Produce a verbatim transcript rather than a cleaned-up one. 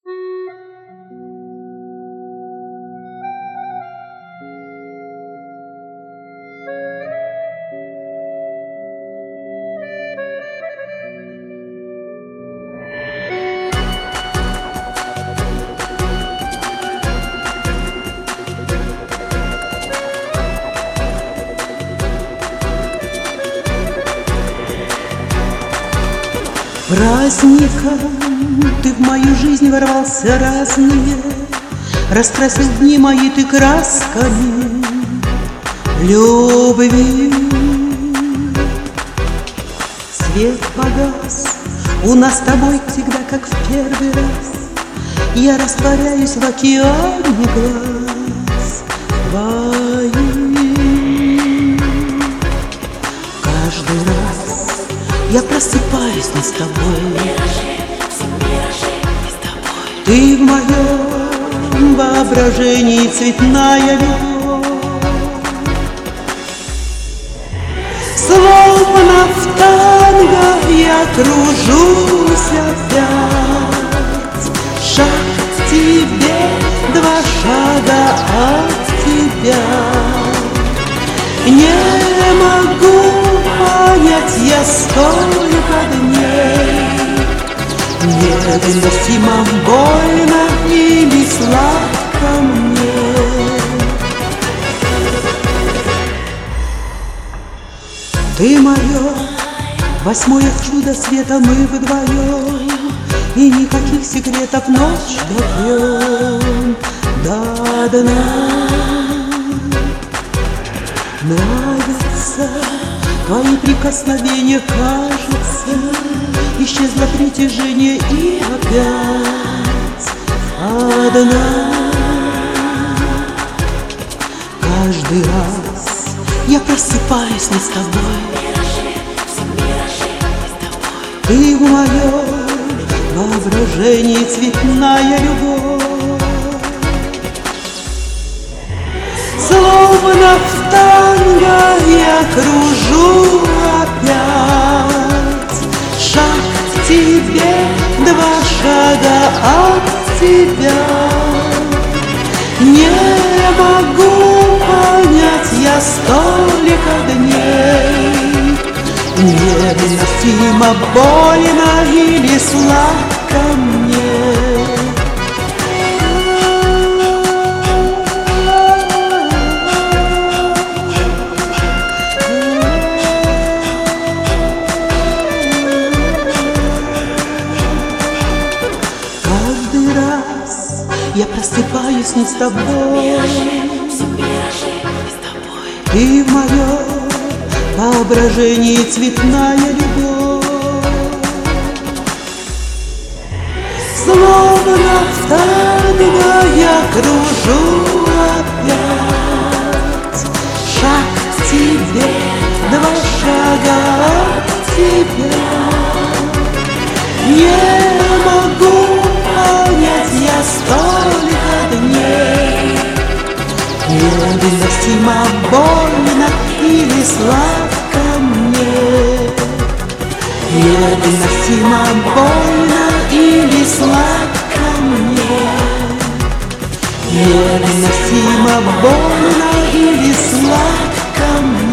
Праздником ты в мою жизнь ворвался разные, раскрасил дни мои ты красками любви. Свет погас, у нас с тобой всегда как в первый раз. Я растворяюсь в океане глаз твоих. Каждый раз я просыпаюсь не с тобой, ты в моем воображении цветная любовь. Словно в танго я кружусь опять, шаг к тебе, два шага от тебя. Не могу понять я столько дней, невыносимо больно или сладко мне. Ты мое восьмое чудо света, мы вдвоем, и никаких секретов ночь допьем до дна. Нравится твои прикосновения, кажется, исчезло притяжение и опять одна. Каждый раз я просыпаюсь не с тобой, ты в моем воображении цветная любовь. Словно в танго я кружу опять, шаг к тебе, два шага от тебя. Не могу понять я столько дней, невыносимо больно или сладко мне. Я просыпаюсь не с тобой, ты в моем воображении цветная любовь. Словно в танго я кружу опять, шаг к тебе, два шага от тебя. Не могу понять я столько дней, невыносимо больно или сладко мне. Невыносимо больно или сладко мне. Невыносимо больно или сладко мне.